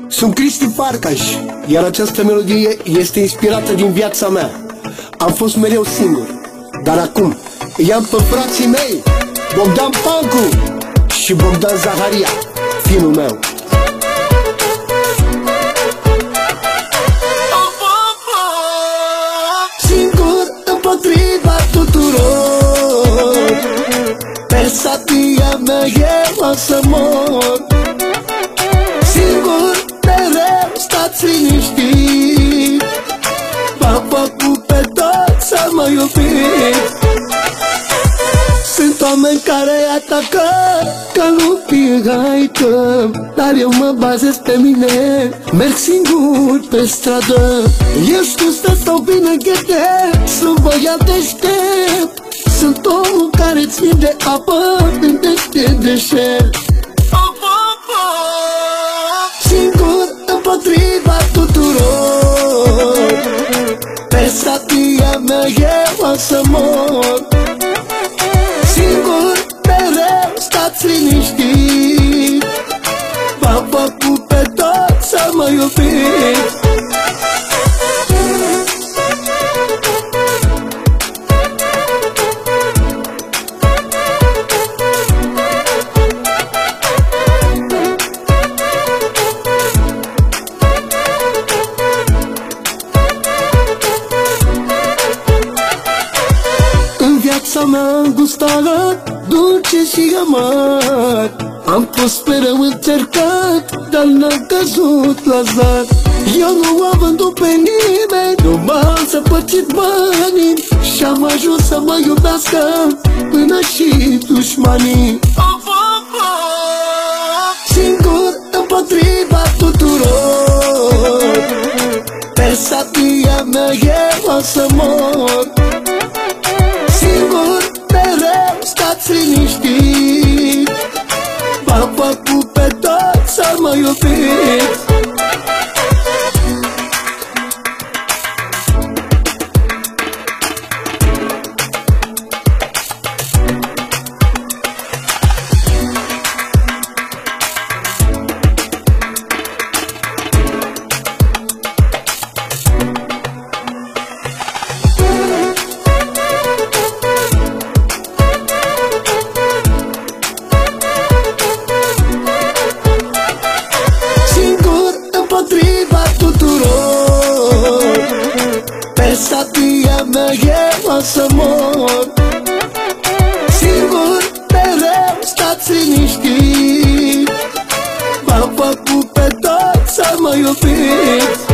Sunt Cristi Farcaș, iar această melodie este inspirată din viața mea. Am fost mereu singur, dar acum îi am pe frații mei, Bogdan Pancu și Bogdan Zaharia, finul meu. Singur împotriva tuturor, pe satia mea eu o să mor. Singur mereu stați liniștit, v-am făcut pe toți să mă iubiți. Sunt oameni care atacă ca lupi haită, dar eu mă bazez pe mine, merg singur pe stradă. Eu știu să stau bine ghete, sunt băiat deștept, sunt omul care-ți vinde apă în deșert. Singur împotriva tuturor, pe satia mea eu o să mor. Singur mereu stați liniștit, v-am făcut pe toți să mă iubiți. Viața mea îngustară, dulce și amar, am fost mereu încercat, dar n-am căzut la zar. Eu nu am vândut pe nimeni, nu m-am zăpăcit banii, și-am ajuns să mă iubească până și dușmanii. Singur împotriva tuturor, pe satia mea eu o să mor. Singur mereu stați liniștit, v-am făcut pe toți să mă iubiți. Împotriva tuturor, pe satia mea eu o să mor. Singur mereu stați liniștit, v-am făcut pe toți să mă iubiți.